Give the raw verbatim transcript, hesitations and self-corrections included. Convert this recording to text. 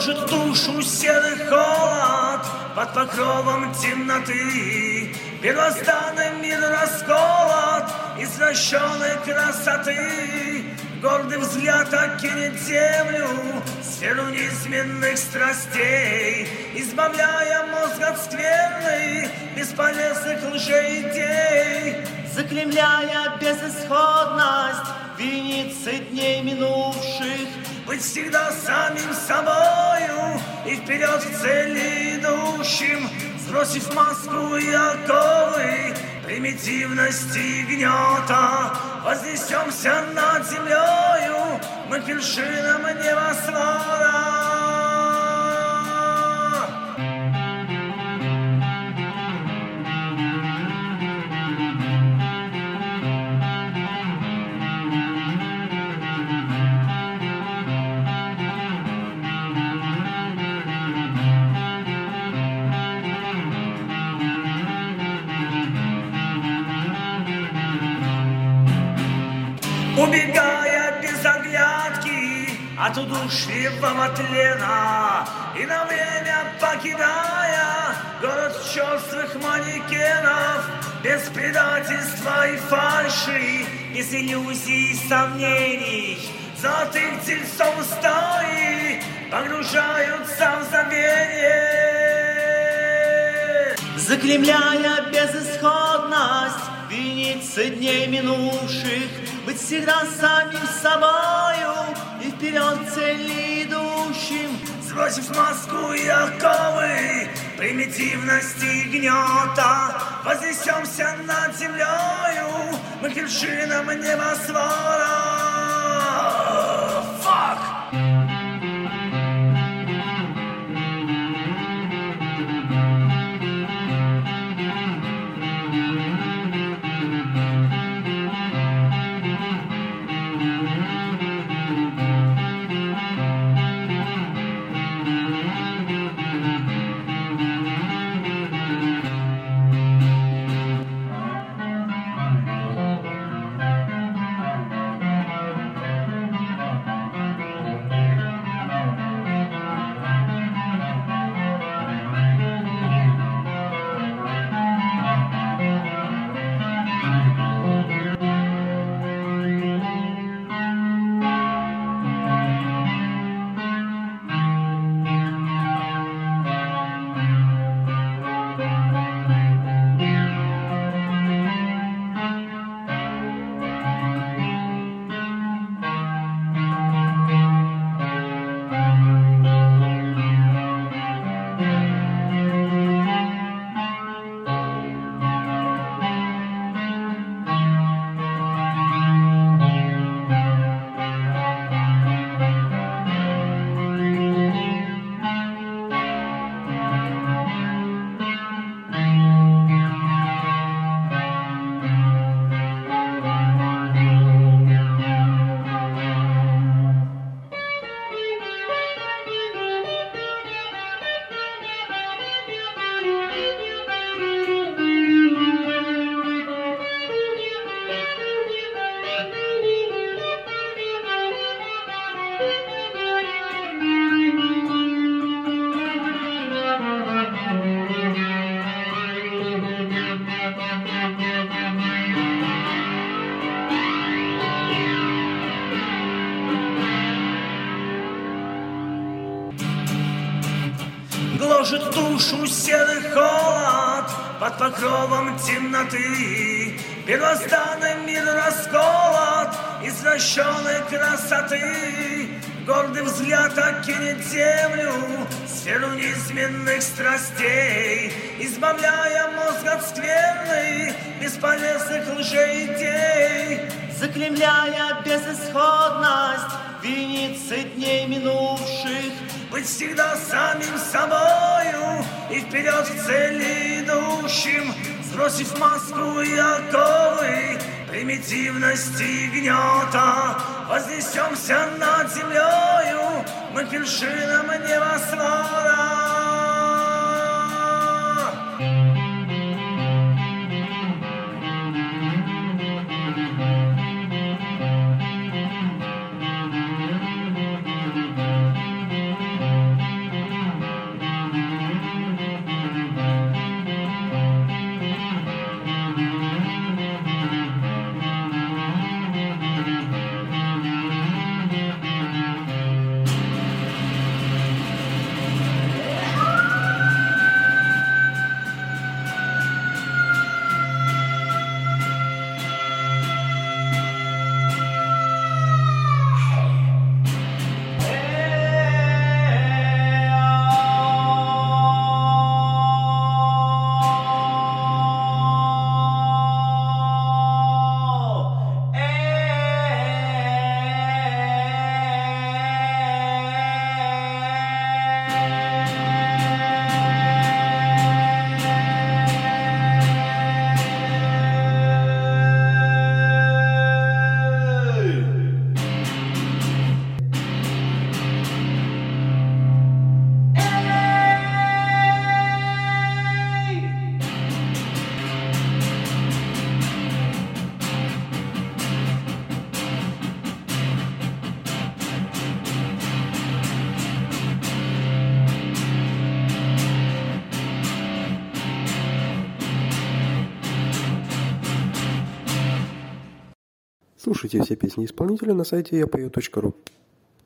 Гложет душу серый холод под покровом темноты. Первозданный мир расколот извращенной красоты. Гордый взгляд окинет землю, сферу низменных страстей, избавляя мозг от скверной, бесполезных лжеидей. Заклемляя безысходность винницы дней минувших, быть всегда самим собою и вперед к цели идущим, сбросив маску и оковы примитивности и гнета, вознесемся над землею мы к вершинам небосвода. Убегая без оглядки от удушливого тлена и на время покидая город черствых манекенов, без предательства и фальши, без иллюзий и сомнений, золотых тельцов стаи погружаются в забвение. Заклемляя безысходность винницы дней минувших, быть всегда самим собою и вперед к цели идущим, сбросив маску и оковы примитивности и гнета, вознесемся над землею мы к вершинам небосвода. Fuck! Гложет душу серый холод под покровом темноты. Первозданный мир расколот извращенной красоты. Гордый взгляд окинет землю, сферу низменных страстей, избавляя мозг от скверной, бесполезных лжеидей. Заклемляя безысходность винницы дней минувших, быть всегда самим собою и вперед к цели идущим, сбросив маску и оковы примитивности и гнета, вознесемся над землею мы к вершинам небосвода. Слушайте все песни исполнителя на сайте я пою точка ру.